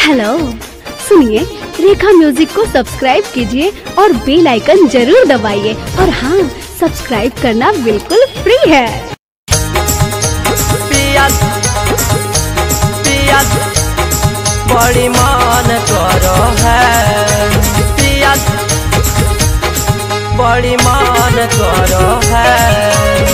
Hello, सुनिए, रेखा music को subscribe कीजिए और बेल आइकन जरूर दबाइए। और हाँ, सब्सक्राइब करना बिल्कुल फ्री है। बड़ी मान करो है बड़ी मान करो है।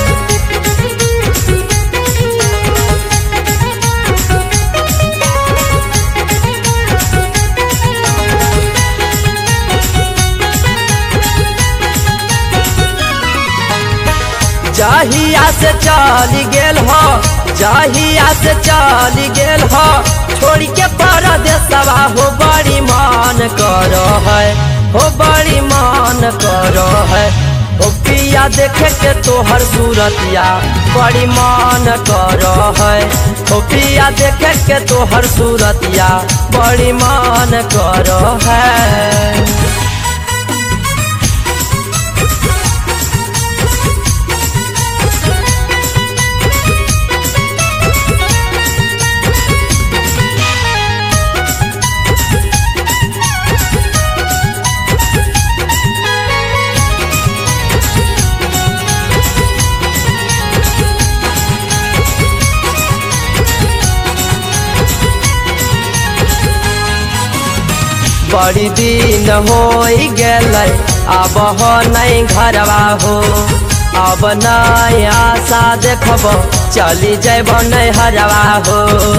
जाहिया से चली गेल हो, जाहिया से चली गेल हो, छोड़ के परदेसवा हो बड़ी मान करो है, हो बड़ी मान करो है। हो पिया देखे के तोहर सूरतिया बड़ी मान करो है, हो पिया देखे के तोहर सूरतिया बड़ी मान करो है। बड़ी दिन हो गए अब हो नहीं घरवा हो, अब नहीं आशा देखब चली जेब नहीं हरवा हो।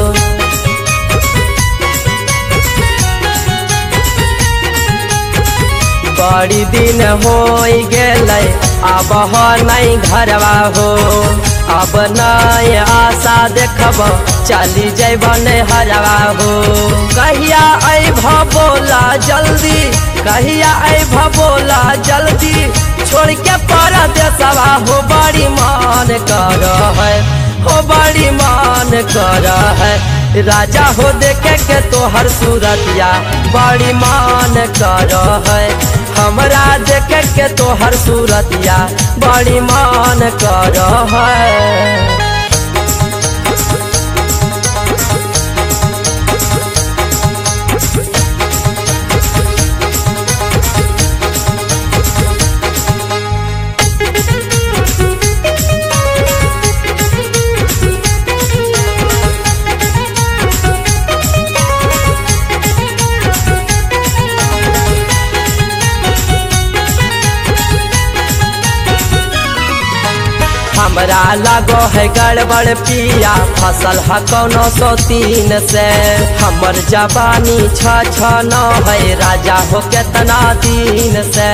बड़ी दिन हो गए अब हो नहीं घरवा हो, अब नहीं आशा देखब चली जेब नहीं हरवा हो। कहिया अइब बोला जल्दी, कहिया अइब बोला जल्दी, छोड़ के परदेसवा हो बड़ी मान कर है, हो बड़ी मान कर है। राजा हो देखे के तोहर सूरतिया बड़ी मान कर है, हमरा देखे के तोहर सूरतिया बड़ी मान कर है। हमरा लागो है गड़बड़ पिया, फसल है कौनो सौ तीन से, हमर जवानी छ न है राजा हो केतना दिन से।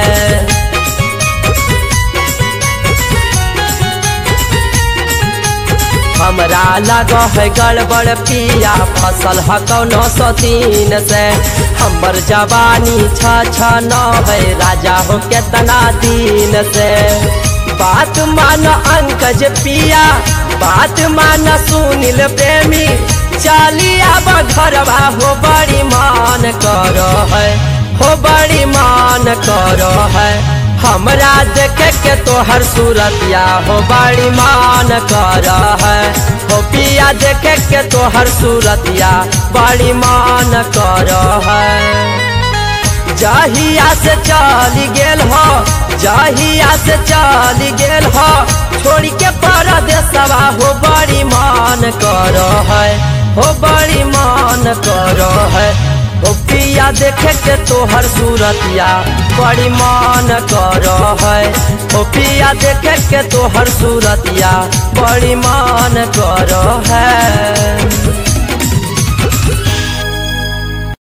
हमरा लागो है गड़बड़ पिया, फसल है कौनो सौ तीन से, हमर जवानी छ न है राजा हो केतना दिन से। बात मान अंकज पिया, बात मान सुनील प्रेमी, चली अब घरवा हो बड़ी मान करो है, हो बड़ी मान करो है। हमरा देखे के तोहर सूरतिया हो बड़ी मान करो है, हो पिया देखे के तोहर सूरतिया बड़ी मान करो है। जाहिया से चली गेल हो, जाहिया से चली गेल हो, छोड़ के परदेसवा हो बड़ी मान करो है, हो बड़ी मान करो है। हो पिया देखे के तोहर सूरतिया बड़ी मान करो है, हो पिया देखे के तोहर सूरतिया बड़ी मान करो है।